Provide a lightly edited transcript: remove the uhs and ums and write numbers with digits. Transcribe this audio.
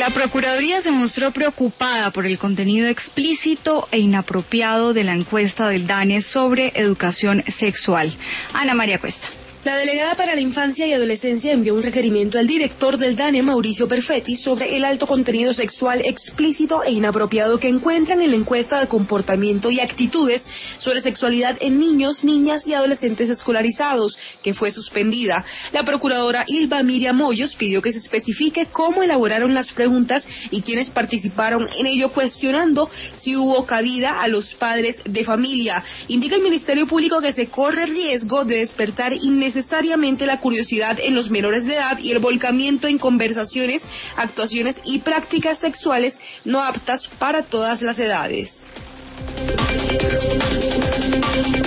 La Procuraduría se mostró preocupada por el contenido explícito e inapropiado de la encuesta del DANE sobre educación sexual. Ana María Cuesta. La delegada para la Infancia y Adolescencia envió un requerimiento al director del DANE, Mauricio Perfetti, sobre el alto contenido sexual explícito e inapropiado que encuentran en la encuesta de comportamiento y actitudes sobre sexualidad en niños, niñas y adolescentes escolarizados, que fue suspendida. La procuradora Ilva Miriam Hoyos pidió que se especifique cómo elaboraron las preguntas y quiénes participaron en ello, cuestionando si hubo cabida a los padres de familia. Indica el Ministerio Público que se corre riesgo de despertar innecesariamente la curiosidad en los menores de edad y el volcamiento en conversaciones, actuaciones y prácticas sexuales no aptas para todas las edades.